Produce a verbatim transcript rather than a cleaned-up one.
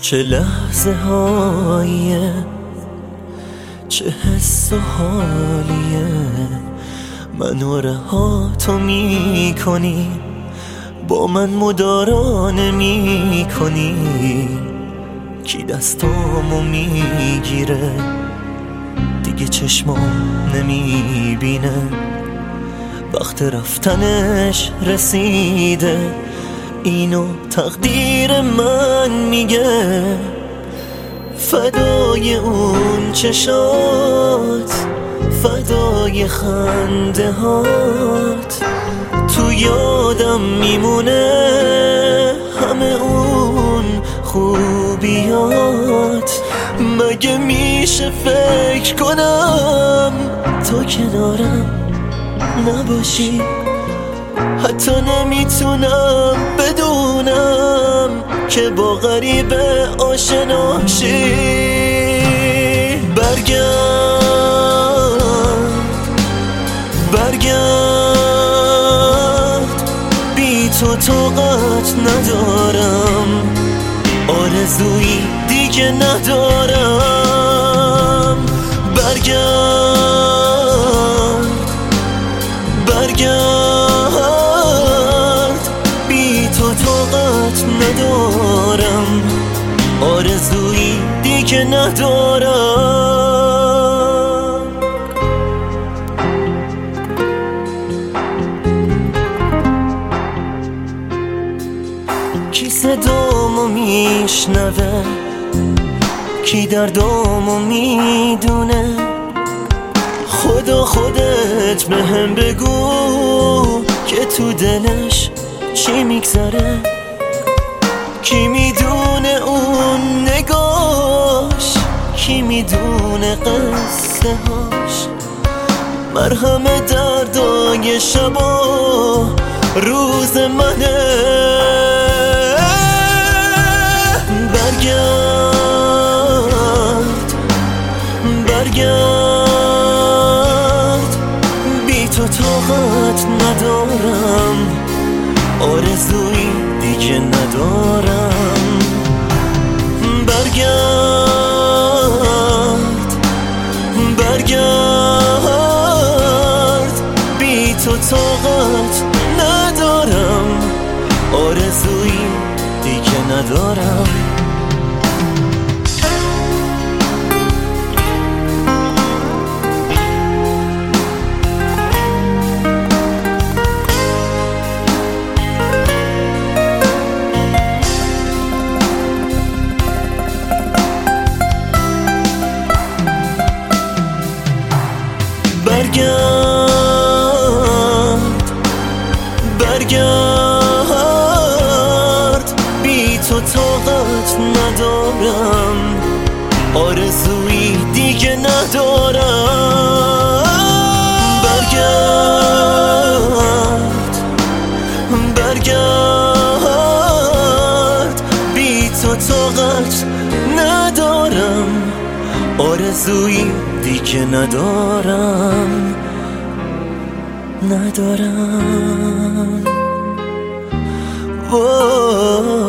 چه لحظه هاییه، چه حس و حالیه، منو رها تو می کنی، با من مدارا نمی کنی. کی دستامو میگیره دیگه چشمام نمیبینه، وقت رفتنش رسیده، اینو تقدیر من میگه. فدای اون چشات، فدای خنده هات، تو یادم میمونه همه اون خوبیات. مگه میشه فکر کنم تو کنارم نباشی؟ حتی نمیتونم بدونم که با غریبه آشناشی. برگرد برگرد، بی تو طاقت ندارم، آرزویی دیگه ندارم. برگرد برگرد، بی تو طاقت ندارم، آرزویی دیگه ندارم. کی صدامو میشنوه، کی دردامو میدونه؟ خدا خودت بهم بگو که تو دلش چی میگذره. کی میدونه اون نگاش، کی میدونه قصه هاش، مرهم دردای شبا روز منه. برگرد برگرد، بی تو طاقت ندارم، آرزویی دیگه ندارم. برگرد برگرد، بی تو طاقت ندارم، آرزویی دیگه ندارم. برگرد برگرد، بی تو طاقت ندارم، آرزویی دیگه ندارم. برگرد برگرد، بی تو طاقت ندارم، آرزویی دیگه ندارم ندارم.